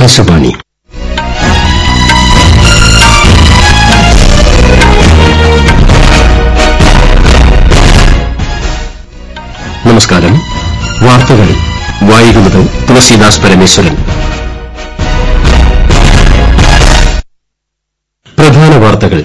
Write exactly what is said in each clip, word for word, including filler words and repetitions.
ആകാശവാണി. നമസ്കാരം. വാർത്തകൾ വായിക്കുന്നത് തുളസീദാസ് പരമേശ്വരൻ. പ്രധാന വാർത്തകൾ.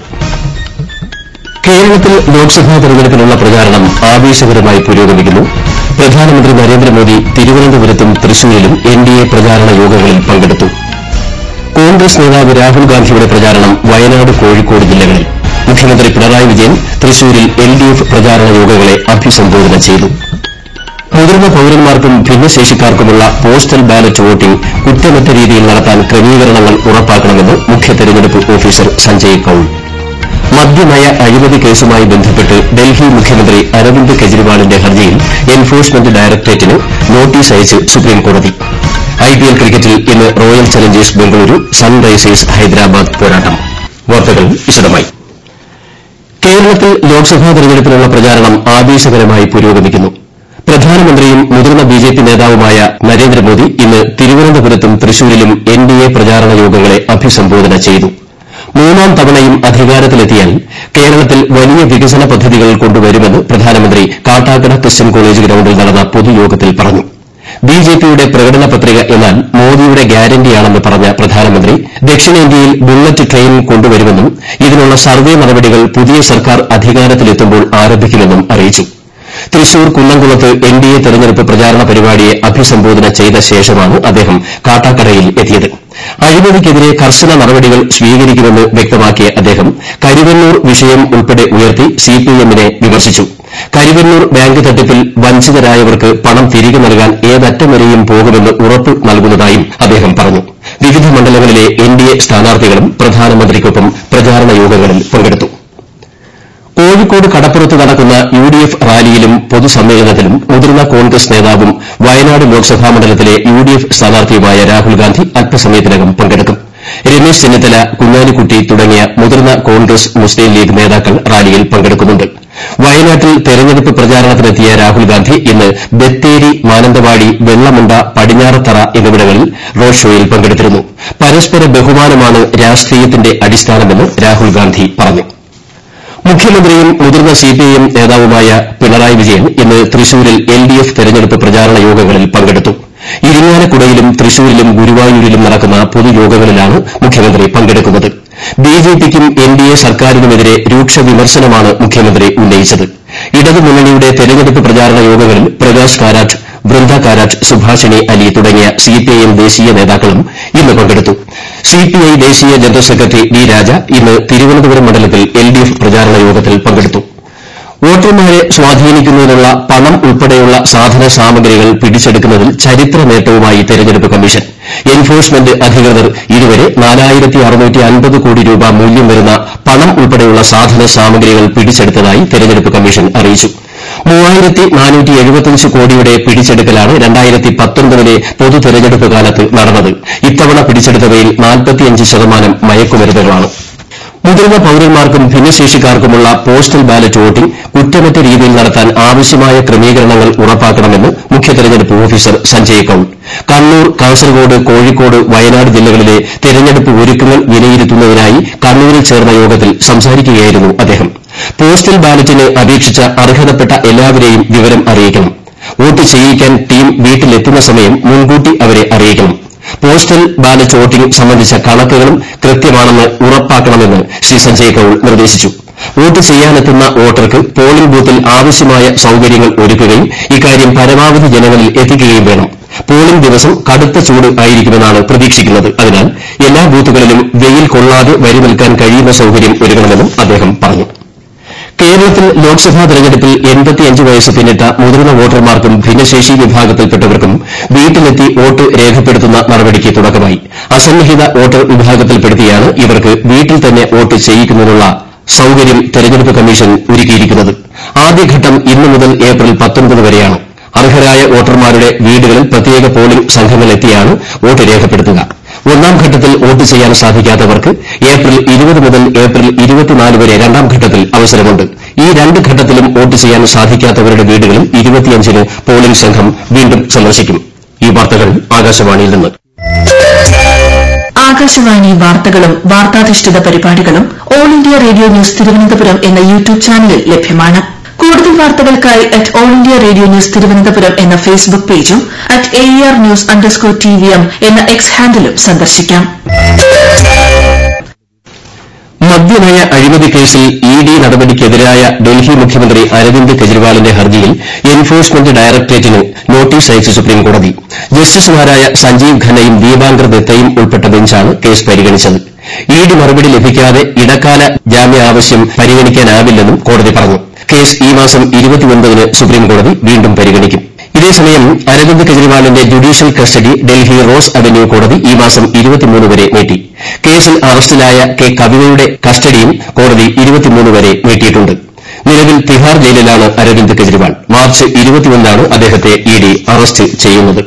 കേരളത്തിൽ ലോക്സഭാ തെരഞ്ഞെടുപ്പിനുള്ള പ്രചാരണം ആവേശകരമായി പുരോഗമിക്കുന്നു. പ്രധാനമന്ത്രി നരേന്ദ്രമോദി തിരുവനന്തപുരത്തും തൃശൂരിലും എൻ ഡി എ പ്രചാരണ യോഗങ്ങളിൽ പങ്കെടുത്തു. കോൺഗ്രസ് നേതാവ് രാഹുൽ ഗാന്ധിയുടെ പ്രചാരണം വയനാട്, കോഴിക്കോട് ജില്ലകളിൽ. മുഖ്യമന്ത്രി പിണറായി വിജയൻ തൃശൂരിൽ എൽ ഡി എഫ് പ്രചാരണ യോഗങ്ങളെ അഭിസംബോധന ചെയ്തു. മുതിർന്ന പൌരന്മാർക്കും ഭിന്നശേഷിക്കാർക്കുമുള്ള പോസ്റ്റൽ ബാലറ്റ് വോട്ടിംഗ് കുറ്റമറ്റ രീതിയിൽ നടത്താൻ ക്രമീകരണങ്ങൾ ഉറപ്പാക്കണമെന്ന് മുഖ്യ തെരഞ്ഞെടുപ്പ് ഓഫീസർ സഞ്ജയ് കൌൾ. മദ്യനയ അഴിമതി കേസുമായി ബന്ധപ്പെട്ട് ഡൽഹി മുഖ്യമന്ത്രി അരവിന്ദ് കെജ്രിവാളിന്റെ ഹർജിയിൽ എൻഫോഴ്സ്മെന്റ് ഡയറക്ടറേറ്റിന് നോട്ടീസ് അയച്ച് സുപ്രീംകോടതി. ഐപിഎൽ ക്രിക്കറ്റിൽ ഇന്ന് royal challengers Bengaluru sunrisers Hyderabad പോരാട്ടം. വാർത്തകൾ വിശദമായി. കേരളത്തിൽ ലോക്സഭാ തെരഞ്ഞെടുപ്പിനുള്ള പ്രചാരണം ആവേശകരമായി പുരോഗമിക്കുന്നു. പ്രധാനമന്ത്രിയും മുതിർന്ന ബിജെപി നേതാവുമായ നരേന്ദ്രമോദി ഇന്ന് തിരുവനന്തപുരത്തും തൃശൂരിലും എൻ ഡി എ പ്രചാരണ യോഗങ്ങളെ അഭിസംബോധന ചെയ്തു. മൂന്നാം തവണയും അധികാരത്തിലെത്തിയാൽ കേരളത്തിൽ വലിയ വികസന പദ്ധതികൾ കൊണ്ടുവരുമെന്ന് പ്രധാനമന്ത്രി കാട്ടാക്കട ക്രിസ്ത്യൻ കോളേജ് ഗ്രൌണ്ടിൽ നടന്ന പൊതുയോഗത്തിൽ പറഞ്ഞു. ബിജെപിയുടെ പ്രകടന പത്രിക എന്നാൽ മോദിയുടെ ഗ്യാരന്റിയാണെന്ന് പറഞ്ഞ പ്രധാനമന്ത്രി ദക്ഷിണേന്ത്യയിൽ ബുള്ളറ്റ് ട്രെയിൻ കൊണ്ടുവരുമെന്നും ഇതിനുള്ള സർവേ നടപടികൾ പുതിയ സർക്കാർ അധികാരത്തിലെത്തുമ്പോൾ ആരംഭിക്കുമെന്നും അറിയിച്ചു. തൃശൂർ കുന്നംകുളത്ത് എൻ ഡി എ തെരഞ്ഞെടുപ്പ് പ്രചാരണ പരിപാടിയെ അഭിസംബോധന ചെയ്ത ശേഷമാണ് അദ്ദേഹം കാട്ടാക്കടയിൽ എത്തിയത്. അഴിമതിക്കെതിരെ കർശന നടപടികൾ സ്വീകരിക്കുമെന്ന് വ്യക്തമാക്കിയ അദ്ദേഹം കരുവന്നൂർ വിഷയം ഉൾപ്പെടെ ഉയർത്തി സിപിഎമ്മിനെ വിമർശിച്ചു. കരുവന്നൂർ ബാങ്ക് തട്ടിപ്പിൽ വഞ്ചിതരായവർക്ക് പണം തിരികെ നൽകാൻ ഏതറ്റം വരെയും പോകുമെന്ന് ഉറപ്പ് നൽകുന്നതായും അദ്ദേഹം പറഞ്ഞു. വിവിധ മണ്ഡലങ്ങളിലെ എൻ ഡി എ സ്ഥാനാർത്ഥികളും പ്രധാനമന്ത്രിക്കൊപ്പം പ്രചാരണ യോഗങ്ങളിൽ പങ്കെടുത്തു. കോഴിക്കോട് കടപ്പുറത്ത് നടക്കുന്ന യു ഡി എഫ് റാലിയിലും പൊതുസമ്മേളനത്തിലും മുതിർന്ന കോൺഗ്രസ് നേതാവും വയനാട് ലോക്സഭാ മണ്ഡലത്തിലെ യു ഡി എഫ് സ്ഥാനാർത്ഥിയുമായ രാഹുൽ ഗാന്ധി അല്പസമയത്തിനകം പങ്കെടുക്കും. രമേശ് ചെന്നിത്തല, കുഞ്ഞാലിക്കുട്ടി തുടങ്ങിയ മുതിർന്ന കോൺഗ്രസ് മുസ്ലിം ലീഗ് നേതാക്കൾ റാലിയിൽ പങ്കെടുക്കുന്നുണ്ട്. വയനാട്ടിൽ തെരഞ്ഞെടുപ്പ് പ്രചാരണത്തിനെത്തിയ രാഹുൽ ഗാന്ധി ഇന്ന് ബത്തേരി, മാനന്തവാടി, വെള്ളമുണ്ട, പടിഞ്ഞാറത്തറ എന്നിവിടങ്ങളിൽ റോഡ് ഷോയിൽ പങ്കെടുത്തിരുന്നു. പരസ്പര ബഹുമാനമാണ് രാഷ്ട്രീയത്തിന്റെ അടിസ്ഥാനമെന്ന് രാഹുൽ ഗാന്ധി പറഞ്ഞു. മുഖ്യമന്ത്രിയും മുതിർന്ന സിപിഐഎം നേതാവുമായ പിണറായി വിജയൻ ഇന്ന് തൃശൂരിൽ എൽ ഡി എഫ് തെരഞ്ഞെടുപ്പ് പ്രചാരണ യോഗങ്ങളിൽ പങ്കെടുത്തു. ഇരിങ്ങാലക്കുടയിലും തൃശൂരിലും ഗുരുവായൂരിലും നടക്കുന്ന പൊതുയോഗങ്ങളിലാണ് മുഖ്യമന്ത്രി പങ്കെടുക്കുന്നത്. ബിജെപിക്കും എൻ ഡി എ സർക്കാരിനുമെതിരെ രൂക്ഷ വിമർശനമാണ് മുഖ്യമന്ത്രി ഉന്നയിച്ചത്. ഇടതുമുന്നണിയുടെ തെരഞ്ഞെടുപ്പ് പ്രചാരണ യോഗങ്ങളിൽ പ്രകാശ് കാരാട്ട്, വൃന്ദ കാരാട്ട്, സുഭാഷിണി അലി തുടങ്ങിയ സിപിഐഎം ദേശീയ നേതാക്കളും ഇന്ന് പങ്കെടുത്തു. സിപിഐ ദേശീയ ജനറൽ സെക്രട്ടറി ഡി രാജ ഇന്ന് തിരുവനന്തപുരം മണ്ഡലത്തിൽ എൽ ഡി എഫ് പ്രചാരണ യോഗത്തിൽ പങ്കെടുത്തു. വോട്ടർമാരെ സ്വാധീനിക്കുന്നതിനുള്ള പണം ഉൾപ്പെടെയുള്ള സാധന സാമഗ്രികൾ പിടിച്ചെടുക്കുന്നതിൽ ചരിത്ര നേട്ടവുമായി തെരഞ്ഞെടുപ്പ് കമ്മീഷൻ. എൻഫോഴ്സ്മെന്റ് അധികൃതർ ഇതുവരെ നാലായിരത്തി അറുന്നൂറ്റി അൻപത് കോടി രൂപ മൂല്യം വരുന്ന പണം ഉൾപ്പെടെയുള്ള സാധന സാമഗ്രികൾ പിടിച്ചെടുത്തതായി തെരഞ്ഞെടുപ്പ് കമ്മീഷൻ അറിയിച്ചു. മൂവായിരത്തി നാനൂറ്റി എഴുപത്തിയഞ്ച് കോടിയുടെ പിടിച്ചെടുക്കലാണ് രണ്ടായിരത്തി പത്തൊൻപതിലെ പൊതു തെരഞ്ഞെടുപ്പ് കാലത്ത് നടന്നത്. ഇത്തവണ പിടിച്ചെടുത്തവയിൽ നാൽപ്പത്തിയഞ്ച് ശതമാനം മയക്കുമരുന്നുകളാണ്. മുതിർന്ന പൌരന്മാർക്കും ഭിന്നശേഷിക്കാർക്കുമുള്ള പോസ്റ്റൽ ബാലറ്റ് വോട്ടിംഗ് കുറ്റമറ്റ രീതിയിൽ നടത്താൻ ആവശ്യമായ ക്രമീകരണങ്ങൾ ഉറപ്പാക്കണമെന്ന് മുഖ്യ തെരഞ്ഞെടുപ്പ് ഓഫീസർ സഞ്ജയ് കൌൾ. കണ്ണൂർ, കാസർകോട്, കോഴിക്കോട്, വയനാട് ജില്ലകളിലെ തെരഞ്ഞെടുപ്പ് ഒരുക്കങ്ങൾ വിലയിരുത്തുന്നതിനായി കണ്ണൂരിൽ ചേർന്ന യോഗത്തിൽ സംസാരിക്കുകയായിരുന്നു അദ്ദേഹം. പോസ്റ്റൽ ബാലറ്റിന് അപേക്ഷിച്ച അർഹതപ്പെട്ട എല്ലാവരെയും വിവരം അറിയിക്കണം. വോട്ട് ചെയ്യിക്കാൻ ടീം വീട്ടിലെത്തുന്ന സമയം മുൻകൂട്ടി അവരെ അറിയിക്കണം. പോസ്റ്റൽ ബാലറ്റ് വോട്ടിംഗ് സംബന്ധിച്ച കണക്കുകളും കൃത്യമാണെന്ന് ഉറപ്പാക്കണമെന്ന് ശ്രീ സഞ്ജയ് കൌൾ നിർദ്ദേശിച്ചു. വോട്ട് ചെയ്യാനെത്തുന്ന വോട്ടർക്ക് പോളിംഗ് ബൂത്തിൽ ആവശ്യമായ സൌകര്യങ്ങൾ ഒരുക്കുകയും ഇക്കാര്യം പരമാവധി ജനങ്ങളിൽ എത്തിക്കുകയും വേണം. പോളിംഗ് ദിവസം കടുത്ത ചൂട് ആയിരിക്കുമെന്നാണ് പ്രതീക്ഷിക്കുന്നത്. അതിനാൽ എല്ലാ ബൂത്തുകളിലും വെയിൽ കൊള്ളാതെ വരി നിൽക്കാൻ കഴിയുന്ന സൌകര്യം ഒരുക്കണമെന്നും അദ്ദേഹം പറഞ്ഞു. കേരളത്തിൽ ലോക്സഭാ തെരഞ്ഞെടുപ്പിൽ എൺപത്തിയഞ്ച് വയസ്സ് പിന്നിട്ട മുതിർന്ന വോട്ടർമാർക്കും ഭിന്നശേഷി വിഭാഗത്തിൽപ്പെട്ടവർക്കും വീട്ടിലെത്തി വോട്ട് രേഖപ്പെടുത്തുന്ന നടപടിക്ക് തുടക്കമായി. അസന്നിഹിത വോട്ടർ വിഭാഗത്തിൽപ്പെടുത്തിയാണ് ഇവർക്ക് വീട്ടിൽ തന്നെ വോട്ട് ചെയ്യിക്കുന്നതിനുള്ള സൌകര്യം തെരഞ്ഞെടുപ്പ് കമ്മീഷൻ ഒരുക്കിയിരിക്കുന്നത്. ആദ്യഘട്ടം ഇന്നു മുതൽ ഏപ്രിൽ പത്തൊൻപത് വരെയാണ്. അർഹരായ വോട്ടർമാരുടെ വീടുകളിൽ പ്രത്യേക പോളിംഗ് സംഘങ്ങളെത്തിയാണ് വോട്ട് രേഖപ്പെടുത്തുക. ഒന്നാം ഘട്ടത്തിൽ വോട്ട് ചെയ്യാൻ സാധിക്കാത്തവർക്ക് ഏപ്രിൽ ഇരുപത് മുതൽ ഏപ്രിൽ ഇരുപത്തിനാല് വരെ രണ്ടാം ഘട്ടത്തിൽ അവസരമുണ്ട്. ഈ രണ്ട് ഘട്ടത്തിലും വോട്ട് ചെയ്യാൻ സാധിക്കാത്തവരുടെ വീടുകളിൽ ഇരുപത്തിയഞ്ചിന് പോളിംഗ് സംഘം വീണ്ടും സന്ദർശിക്കും. ഈ വാർത്തകൾ ആകാശവാണിയിൽ നിന്ന്. ആകാശവാണി വാർത്തകളും വാർത്താധിഷ്ഠിത പരിപാടികളും all India radio news Thiruvananthapuram എന്ന യൂട്യൂബ് ചാനലിൽ ലഭ്യമാണ്. കൂടുതൽ വാർത്തകൾക്കായി at all India radio news Thiruvananthapuram എന്ന ഫേസ്ബുക്ക് പേജും at A R news underscore T V M എന്ന എക്സ് ഹാൻഡിലും സന്ദർശിക്കാം. മദ്യനയ അഴിമതി കേസിൽ ഇ ഡി നടപടിക്കെതിരായ ഡൽഹി മുഖ്യമന്ത്രി അരവിന്ദ് കെജ്രിവാളിന്റെ ഹർജിയിൽ എൻഫോഴ്സ്മെന്റ് ഡയറക്ടറേറ്റിന് നോട്ടീസ് അയച്ച് സുപ്രീംകോടതി. ജസ്റ്റിസുമാരായ സഞ്ജീവ് ഖന്നയും ദീപാങ്കർ ദത്തയും ഉൾപ്പെട്ട ബെഞ്ചാണ് കേസ് പരിഗണിച്ചത്. ഇ ഡി മറുപടി ലഭിക്കാതെ ഇടക്കാല ജാമ്യാവശ്യം പരിഗണിക്കാനാവില്ലെന്നും കോടതി പറഞ്ഞു. കേസ് ഈ മാസം ഇരുപത്തിയൊൻപതിന് സുപ്രീംകോടതി വീണ്ടും പരിഗണിക്കും. ഇതേസമയം അരവിന്ദ് കെജ്രിവാളിന്റെ judicial custody Delhi Rouse Avenue കോടതി ഈ മാസം ഇരുപത്തിമൂന്ന് വരെ നീട്ടി. കേസിൽ അറസ്റ്റിലായ കെ കവിതയുടെ കസ്റ്റഡിയും കോടതി ഇരുപത്തിമൂന്ന് വരെ നീട്ടിയിട്ടുണ്ട്. നിലവിൽ തിഹാർ ജയിലിലാണ് അരവിന്ദ് കെജ്രിവാൾ. മാർച്ച് ഇരുപത്തിയൊന്നിനാണ് അദ്ദേഹത്തെ ഇ ഡി അറസ്റ്റ് ചെയ്യുന്നത്.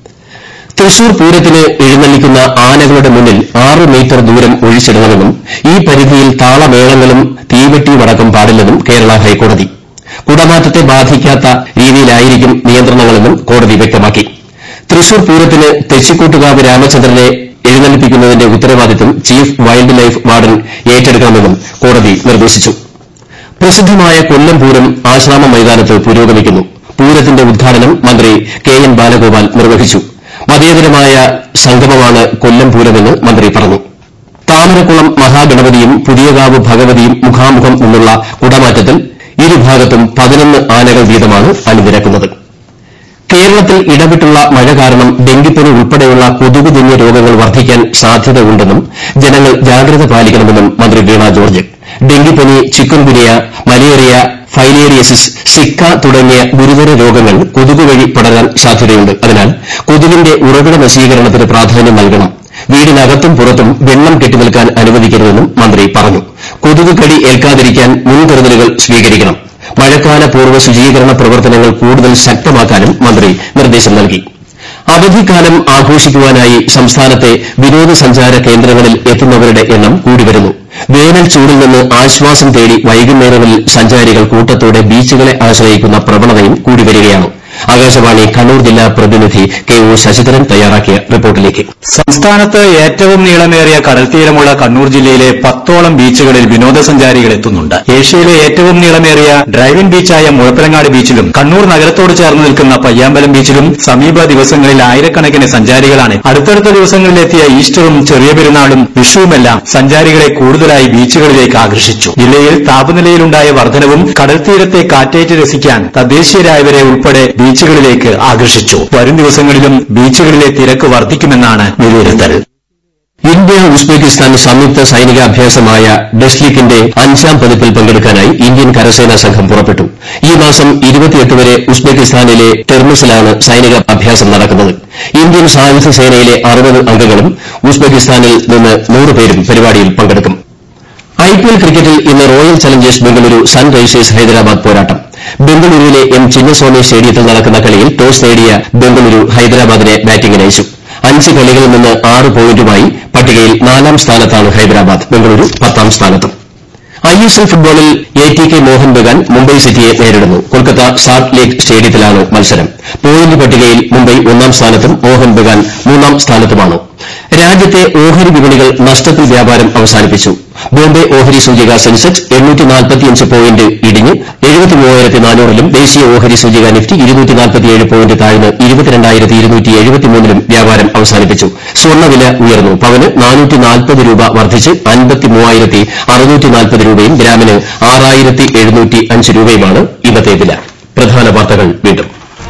തൃശൂർ പൂരത്തിന് എഴുന്നള്ളിക്കുന്ന ആനകളുടെ മുന്നിൽ ആറ് മീറ്റർ ദൂരം ഒഴിച്ചിടണമെന്നും ഈ പരിധിയിൽ താളമേളങ്ങളും തീവെട്ടിയുമടക്കം പാടില്ലെന്നും കേരള ഹൈക്കോടതി. കുടമാറ്റത്തെ ബാധിക്കാത്ത രീതിയിലായിരിക്കും നിയന്ത്രണങ്ങളെന്നും കോടതി വ്യക്തമാക്കി. തൃശൂർ പൂരത്തിന് തെച്ചിക്കോട്ടുകാവ് രാമചന്ദ്രനെ എഴുന്നള്ളിപ്പിക്കുന്നതിന്റെ ഉത്തരവാദിത്തം ചീഫ് വൈൽഡ് ലൈഫ് വാർഡൻ ഏറ്റെടുക്കണമെന്നും കോടതി നിർദ്ദേശിച്ചു. പ്രസിദ്ധമായ കൊല്ലം പൂരം ആശ്രാമ മൈതാനത്ത് പുരോഗമിക്കുന്നു. പൂരത്തിന്റെ ഉദ്ഘാടനം മന്ത്രി കെ എൻ ബാലഗോപാൽ നിർവഹിച്ചു. മതേതരമായ സംഗമമാണ് കൊല്ലം പൂരമെന്ന് മന്ത്രി പറഞ്ഞു. താമരക്കുളം മഹാഗണപതിയും പുതിയകാവ് ഭഗവതിയും മുഖാമുഖം നിന്നുള്ള കുടമാറ്റത്തിൽ ഇരുഭാഗത്തും പതിനൊന്ന് ആനകൾ വീതമാണ് അണിനിരക്കുന്നത്. കേരളത്തിൽ ഇടവിട്ടുള്ള മഴ കാരണം ഡെങ്കിപ്പനി ഉൾപ്പെടെയുള്ള കൊതുകുജന്യ രോഗങ്ങൾ വർദ്ധിക്കാൻ സാധ്യതയുണ്ടെന്നും ജനങ്ങൾ ജാഗ്രത പാലിക്കണമെന്നും മന്ത്രി വീണ ജോർജ്. ഡെങ്കിപ്പനി, ചിക്കുൻഗുനിയ, മലേറിയ, ഫൈലേറിയസിസ്, സിക്ക തുടങ്ങിയ ഗുരുതര രോഗങ്ങൾ കൊതുക് വഴി പടരാൻ സാധ്യതയുണ്ട്. അതിനാൽ കൊതുകിന്റെ ഉറവിട നശീകരണത്തിന് പ്രാധാന്യം നൽകണം. വീടിനകത്തും പുറത്തും വെള്ളം കെട്ടിനിൽക്കാൻ അനുവദിക്കരുതെന്നും മന്ത്രി പറഞ്ഞു. കൊതുക് കടി ഏൽക്കാതിരിക്കാൻ മുൻകരുതലുകൾ സ്വീകരിക്കണം. മഴക്കാല പൂർവ്വ ശുചീകരണ പ്രവർത്തനങ്ങൾ കൂടുതൽ ശക്തമാക്കാനും മന്ത്രി നിർദ്ദേശം നൽകി. അവധിക്കാലം ആഘോഷിക്കുവാനായി സംസ്ഥാനത്തെ വിനോദസഞ്ചാര കേന്ദ്രങ്ങളിൽ എത്തുന്നവരുടെ എണ്ണം കൂടിവരുന്നു. വേനൽ ചൂടിൽ നിന്ന് ആശ്വാസം തേടി വൈകുന്നേരങ്ങളിൽ സഞ്ചാരികൾ കൂട്ടത്തോടെ ബീച്ചുകളെ ആശ്രയിക്കുന്ന പ്രവണതയും കൂടിവരികയാണ്. ആകാശവാണി കണ്ണൂർ ജില്ലാ പ്രതിനിധി കെ ഒ ശശിധരൻ തയ്യാറാക്കിയ റിപ്പോർട്ടിലേക്ക്. സംസ്ഥാനത്ത് ഏറ്റവും നീളമേറിയ കടൽത്തീരമുള്ള കണ്ണൂർ ജില്ലയിലെ പത്തോളം ബീച്ചുകളിൽ വിനോദസഞ്ചാരികൾ എത്തുന്നുണ്ട്. ഏഷ്യയിലെ ഏറ്റവും നീളമേറിയ ഡ്രൈവിൻ ബീച്ചായ മുഴപ്പിലങ്ങാട് ബീച്ചിലും കണ്ണൂർ നഗരത്തോട് ചേർന്ന് നിൽക്കുന്ന പയ്യാമ്പലം ബീച്ചിലും സമീപ ദിവസങ്ങളിൽ ആയിരക്കണക്കിന് സഞ്ചാരികളാണ്. അടുത്തടുത്ത ദിവസങ്ങളിലെത്തിയ ഈസ്റ്ററും ചെറിയ പെരുന്നാളും വിഷുവുമെല്ലാം സഞ്ചാരികളെ കൂടുതലായി ബീച്ചുകളിലേക്ക് ആകർഷിച്ചു. ജില്ലയിൽ താപനിലയിലുണ്ടായ വർധനവും കടൽത്തീരത്തെ കാറ്റേറ്റ് രസിക്കാൻ തദ്ദേശീയരായവരെ ഉൾപ്പെടെ ബീച്ചുകളിലേക്ക് ആകർഷിച്ചു. വരും ദിവസങ്ങളിലും ബീച്ചുകളിലെ തിരക്ക് വർദ്ധിക്കുമെന്നാണ് വിലയിരുത്തൽ. ഇന്ത്യ ഉസ്ബെക്കിസ്ഥാൻ സംയുക്ത സൈനികാഭ്യാസമായ ഡെസ്ലിക്കിന്റെ അഞ്ചാം പതിപ്പിൽ പങ്കെടുക്കാനായി ഇന്ത്യൻ കരസേനാ സംഘം പുറപ്പെട്ടു. ഈ മാസം ഇരുപത്തിയെട്ട് വരെ ഉസ്ബെക്കിസ്ഥാനിലെ ടെർമിസിലാണ് സൈനിക അഭ്യാസം നടക്കുന്നത്. ഇന്ത്യൻ സായുധ സേനയിലെ അറുപത് അംഗങ്ങളും ഉസ്ബെക്കിസ്ഥാനിൽ നിന്ന് നൂറ് പേരും പരിപാടിയിൽ പങ്കെടുക്കും. ഐപിഎൽ ക്രിക്കറ്റിൽ ഇന്ന് royal challengers Bengaluru sunrisers Hyderabad പോരാട്ടം. ബംഗളൂരുവിലെ എം ചിന്നസ്വാമി സ്റ്റേഡിയത്തിൽ നടക്കുന്ന കളിയിൽ ടോസ് നേടിയ ബംഗളൂരു ഹൈദരാബാദിനെ ബാറ്റിംഗിനയച്ചു. അഞ്ച് കളികളിൽ നിന്ന് ആറ് പോയിന്റുമായി പട്ടികയിൽ നാലാം സ്ഥാനത്താണ് ഹൈദരാബാദ്. ബംഗളൂരു പത്താം സ്ഥാനത്തും. ഐ എസ് എൽ ഫുട്ബോളിൽ A T K Mohun Bagan Mumbai സിറ്റിയെ നേരിടുന്നു. കൊൽക്കത്ത സാൾട്ട് ലേക്ക് സ്റ്റേഡിയത്തിലാണ് മത്സരം. പോയിന്റ് പട്ടികയിൽ മുംബൈ ഒന്നാം സ്ഥാനത്തും മോഹൻ ബഗാൻ മൂന്നാം സ്ഥാനത്തുമാണ്. രാജ്യത്തെ ഓഹരി വിപണികൾ നഷ്ടത്തിൽ വ്യാപാരം അവസാനിപ്പിച്ചു. ബോംബെ ഓഹരി സൂചിക സെൻസെക്സ് എണ്ണൂറ്റി നാൽപ്പത്തിയഞ്ച് പോയിന്റ് ഇടിഞ്ഞ് എഴുപത്തി മൂവായിരത്തി നാനൂറിലും ദേശീയ ഓഹരി സൂചിക നിഫ്റ്റി ഇരുന്നൂറ്റി നാൽപ്പത്തിയേഴ് പോയിന്റ് താഴ്ന്ന് ഇരുപത്തിരണ്ടായിരത്തി ഇരുന്നൂറ്റി എഴുപത്തിമൂന്നിലും വ്യാപാരം അവസാനിപ്പിച്ചു. സ്വർണ്ണവില ഉയർന്നു. പവന് നാനൂറ്റി നാൽപ്പത് രൂപ വർദ്ധിച്ച് അൻപത്തി മൂവായിരത്തി അറുന്നൂറ്റി നാൽപ്പത് രൂപയും ഗ്രാമിന് ആറായിരത്തി എഴുന്നൂറ്റി അഞ്ച് രൂപയുമാണ് ഇന്നത്തെ വില. പ്രധാന വാർത്തകൾ വീണ്ടും.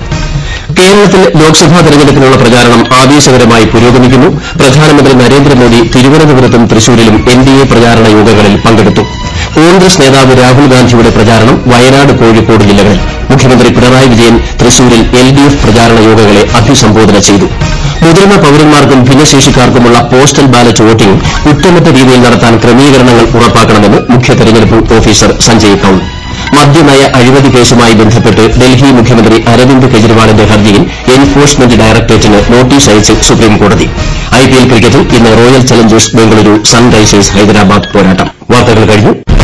കേരളത്തിൽ ലോക്സഭാ തെരഞ്ഞെടുപ്പിനുള്ള പ്രചാരണം ആവേശകരമായി പുരോഗമിക്കുന്നു. പ്രധാനമന്ത്രി നരേന്ദ്രമോദി തിരുവനന്തപുരത്തും തൃശൂരിലും എൻ ഡി എ പ്രചാരണ യോഗങ്ങളിൽ പങ്കെടുത്തു. കോൺഗ്രസ് നേതാവ് രാഹുൽ ഗാന്ധിയുടെ പ്രചാരണം വയനാട്, കോഴിക്കോട് ജില്ലകളിൽ. മുഖ്യമന്ത്രി പിണറായി വിജയൻ തൃശൂരിൽ എൽ ഡി എഫ് പ്രചാരണ യോഗങ്ങളെ അഭിസംബോധന ചെയ്തു. മുതിർന്ന പൌരന്മാർക്കും ഭിന്നശേഷിക്കാർക്കുമുള്ള പോസ്റ്റൽ ബാലറ്റ് വോട്ടിംഗ് കുറ്റമറ്റ രീതിയിൽ നടത്താൻ ക്രമീകരണങ്ങൾ ഉറപ്പാക്കണമെന്ന് മുഖ്യ തെരഞ്ഞെടുപ്പ് ഓഫീസർ സഞ്ജയ് കൌൾ. മദ്യനയ അഴിമതി കേസുമായി ബന്ധപ്പെട്ട് ഡൽഹി മുഖ്യമന്ത്രി അരവിന്ദ് കെജ്രിവാളിന്റെ ഹർജിയിൽ എൻഫോഴ്സ്മെന്റ് ഡയറക്ടറേറ്റിന് നോട്ടീസ് അയച്ച് സുപ്രീംകോടതി. ഐപിഎൽ ക്രിക്കറ്റിൽ ഇന്ന് royal challengers Bengaluru sunrisers Hyderabad പോരാട്ടം. വാർത്തകൾ കഴിഞ്ഞു.